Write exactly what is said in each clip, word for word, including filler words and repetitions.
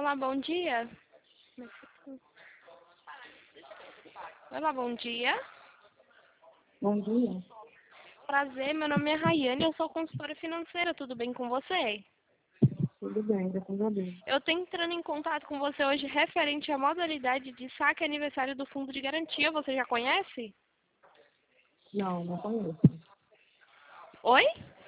Olá, bom dia. Olá, bom dia. Bom dia. Prazer, meu nome é Rayane, eu sou consultora financeira, tudo bem com você? Tudo bem, graças a Deus. Eu estou entrando em contato com você hoje referente à modalidade de saque aniversário do Fundo de Garantia, você já conhece? Não, não conheço. Oi?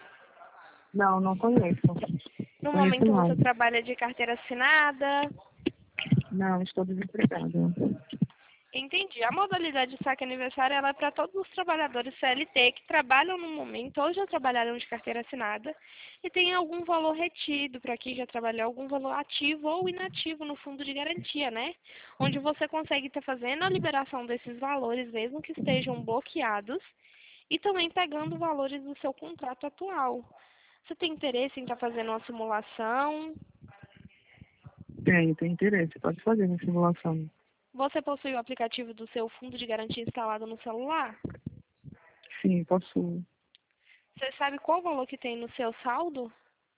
Não, não conheço. No Conheço momento não. você trabalha de carteira assinada? Não, estou desempregada. Entendi. A modalidade de saque aniversário ela é para todos os trabalhadores C L T que trabalham no momento ou já trabalharam de carteira assinada e tem algum valor retido para quem já trabalhou, algum valor ativo ou inativo no fundo de garantia, né? Onde você consegue estar fazendo a liberação desses valores, mesmo que estejam bloqueados, e também pegando valores do seu contrato atual. Você tem interesse em estar fazendo uma simulação? Tenho, tenho interesse. Pode fazer uma simulação. Você possui o aplicativo do seu fundo de garantia instalado no celular? Sim, posso. Você sabe qual o valor que tem no seu saldo?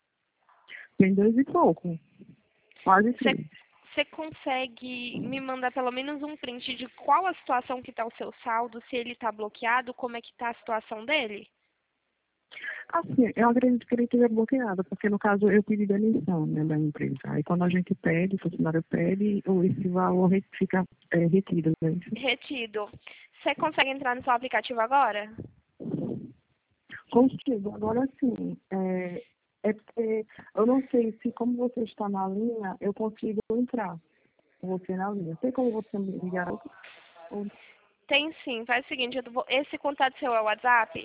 Tem dois e pouco. Quase Você, três. você consegue me mandar pelo menos um print de qual a situação que está o seu saldo, se ele está bloqueado, como é que está a situação dele? Assim, eu acredito que ele esteja bloqueado, porque no caso eu pedi demissão, né, da empresa. Aí quando a gente pede, o funcionário pede, o- esse valor re- fica é, retido, né? Retido. Você consegue entrar no seu aplicativo agora? Consigo. Agora sim, é, é porque eu não sei se como você está na linha, eu consigo entrar com você na linha. Tem como você me ligar? Ou, Tem sim. Faz o seguinte, eu vou- esse contato seu é o WhatsApp?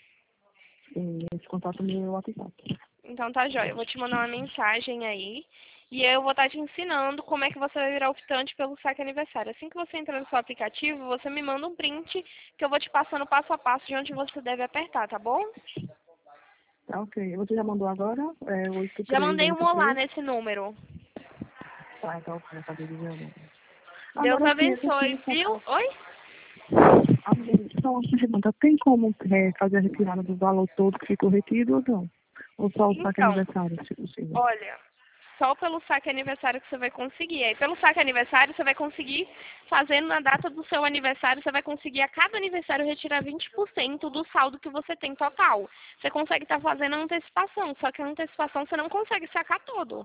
sim, esse contato meu é o WhatsApp. Então tá jóia. Eu vou te mandar uma mensagem aí. E eu vou estar te ensinando como é que você vai virar optante pelo saque aniversário. Assim que você entrar no seu aplicativo, você me manda um print que eu vou te passando passo a passo de onde você deve apertar, tá bom? Tá ok. Você já mandou agora? É Já oito três mandei um oito olá três? nesse número. Tá, então ok, acabei de ver agora. Deus Agora sim, eu abençoe, consigo viu? comprar. Oi? Amém. Só uma pergunta, tem como é, fazer a retirada do valor todo que ficou retido ou não? Ou só o saque Então, aniversário, se possível? olha, só pelo saque aniversário que você vai conseguir. Aí pelo saque aniversário você vai conseguir, fazendo na data do seu aniversário, você vai conseguir a cada aniversário retirar vinte por cento do saldo que você tem total. Você consegue estar fazendo a antecipação, só que a antecipação você não consegue sacar todo.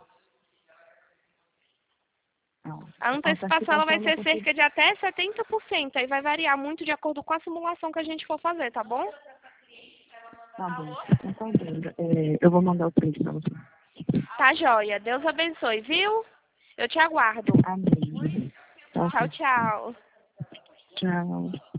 Não. A A antecipação ela antecipação vai eu não ser consigo. cerca de até setenta por cento, aí vai variar muito de acordo com a simulação que a gente for fazer, tá bom? Tá bom. Então tá bom. É, eu vou mandar o print pra você. Tá joia. Deus abençoe, viu? Eu te aguardo. Amém. Tá Tchau, ok. tchau. Tchau.